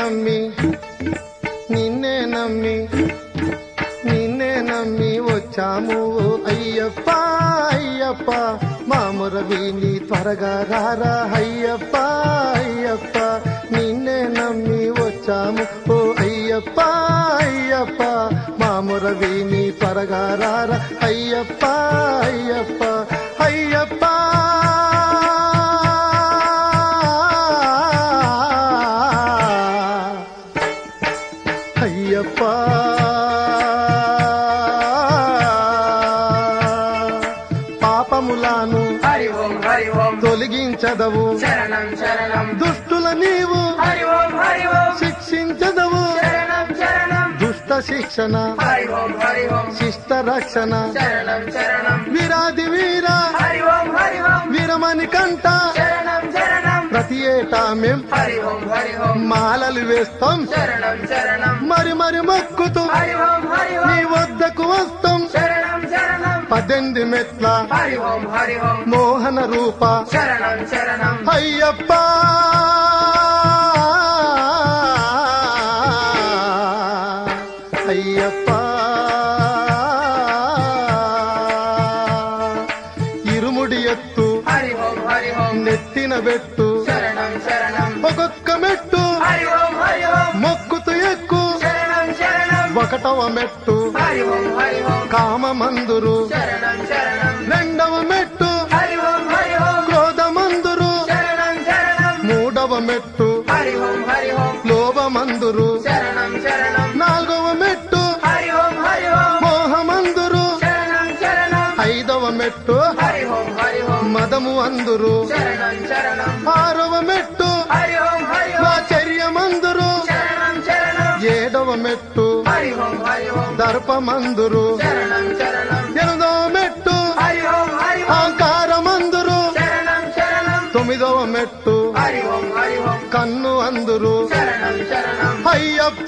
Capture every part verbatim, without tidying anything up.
నమ్మి నిన్నే నమ్మి నిన్నే నమ్మి వచ్చాము అయ్యప్ప అయ్యప్ప మాముర విని త్వరగా రారా అయ్యప్ప అయ్యప్ప నిన్నే నమ్మి వచ్చాము ఓ అయ్యప్ప అయ్యప్ప మాముర విని త్వరగా రారా అయ్యప్ప అయ్యప్ప అయ్యప్ప అయ్యప్ప పాపములను హరి ఓం హరి ఓం తొలగించదవు శరణం శరణం దుష్టుల నీవు హరి ఓం హరి ఓం శిక్షించదవు శరణం శరణం దుష్ట శిక్షణ హరి ఓం హరి ఓం శిష్ట రక్షణ శరణం శరణం వీరాది వీర హరి ఓం హరి ఓం వీరమణి కంట శరణం శరణం ప్రతి ఏటా మేం హరి ఓం హరి ఓం మాలలు వేస్తాం శరణం శరణం మరి మరి మొక్కుతూ హరి ఓం హరి నీ ఓం వద్దకు వస్తాం శరణం శరణం పద్దెనిమిది మెట్ల హరి ఓం హరి ఓం మోహన రూప శరణం శరణం అయ్యప్ప అయ్యప్ప ఇరుముడి ఎత్తు హరి ఓం హరి ఓం నెత్తిన పెట్టు శరణం శరణం ఒక్కొక్క మెట్టు హరి ఓం హరి ఓం మొక్కుతూ ఎక్కు శరణం శరణం ఒకటవ మెట్టు హరి ఓం హరి ఓం కామమందురు శరణం శరణం రెండవ మెట్టు హరి ఓం హరి ఓం క్రోధమందురు శరణం శరణం మూడవ మెట్టు హరి ఓం హరి ఓం లోభమందురు శరణం శరణం నాలుగవ మెట్టు హరి ఓం హరి ఓం మోహమందురు శరణం శరణం ఐదవ మెట్టు హరి ఓం హరి ఓం మదము అందురు శరణం శరణం ఆరవ మెట్టు హరి ఓం హరి ఓం ఆచర్యమందురు శరణం శరణం ఏడవ మెట్టు హరి ఓం హరి ఓం దర్పమందురు శరణం శరణం ఎనిమిదవ మెట్టు హరి ఓం హరి ఓం ఆకారమందురు శరణం శరణం తొమ్మిదవ మెట్టు హరి ఓం హరి ఓం కన్ను అందురు శరణం శరణం అయ్యప్ప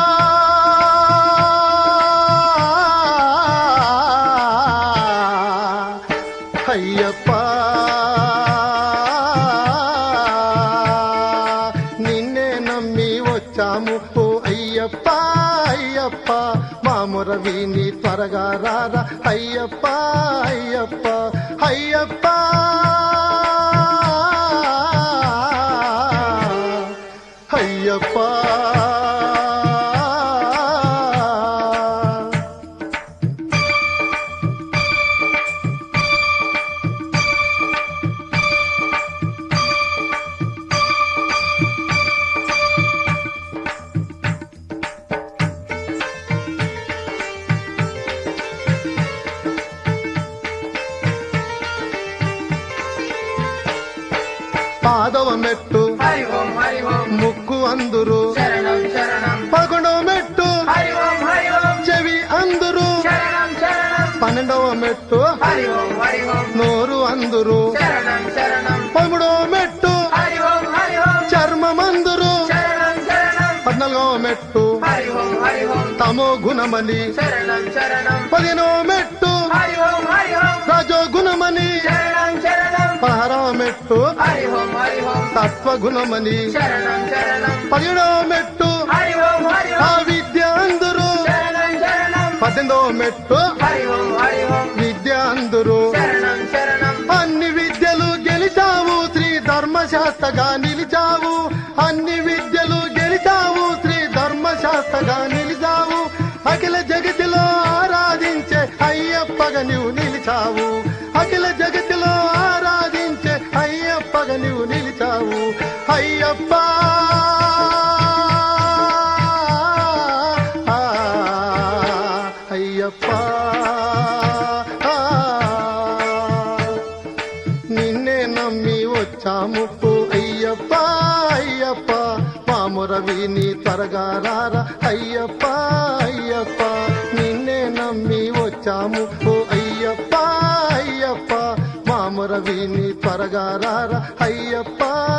అయ్యప్ప నిన్నే నమ్మి వచ్చాము ఓ అయ్యప్ప అయ్యప్ప మాముర విని త్వరగా రారా అయ్యప్ప అయ్యప్ప అయ్యప్ప అయ్యప్ప పాదవ మెట్టు హరి ఓం హరి ఓం ముక్కు అందురు శరణం శరణం పదకొండవ మెట్టు హరి ఓం హరి ఓం చెవి అందురు శరణం శరణం పన్నెండవ మెట్టు హరి ఓం హరి ఓం నోరు అందురు శరణం శరణం పదమూడవ మెట్టు హరి ఓం హరి ఓం చర్మమందురు శరణం శరణం పద్నాలుగవ మెట్టు హరి ఓం హరి ఓం తమో గుణమని శరణం శరణం పదిహేనవ మెట్టు హరి ఓం హరి ఓం రజో గుణమని శరణం శరణం పదహారవ మెట్టు హరి ఓం హరి ఓం సత్వగుణమని శరణం శరణం పదిహేడవ మెట్టు హరి ఓం హరి ఆ ఓం విద్య అందురు శరణం శరణం పద్దెనిమిదవ మెట్టు హరి ఓం హరి ఓం విద్య అందురు శరణం శరణం అన్ని విద్యలు గెలిచావు శ్రీ ధర్మశాస్త్రగా నిలిచావు అన్ని విద్యలు గెలిచావు శ్రీ ధర్మశాస్త్రగా నిలిచావు అఖిల జగతిలో ఆరాధించే అయ్యప్పగా నీవు నిలిచావు అఖిల జగతిలో ఆరాధించే అయ్యప్పగా నీవు నిలిచావు అయ్యప్ప ఆ, అయ్యప్ప ఆ, నిన్నే నమ్మి వచ్చాము ఓ అయ్యప్ప అయ్యప్ప మాముర విని త్వరగా రారా అయ్యప్ప అయ్యప్ప నిన్నే నమ్మి వచ్చాము ఓ అయ్యప్ప అయ్యప్ప మాముర విని త్వరగా రారా అయ్యప్ప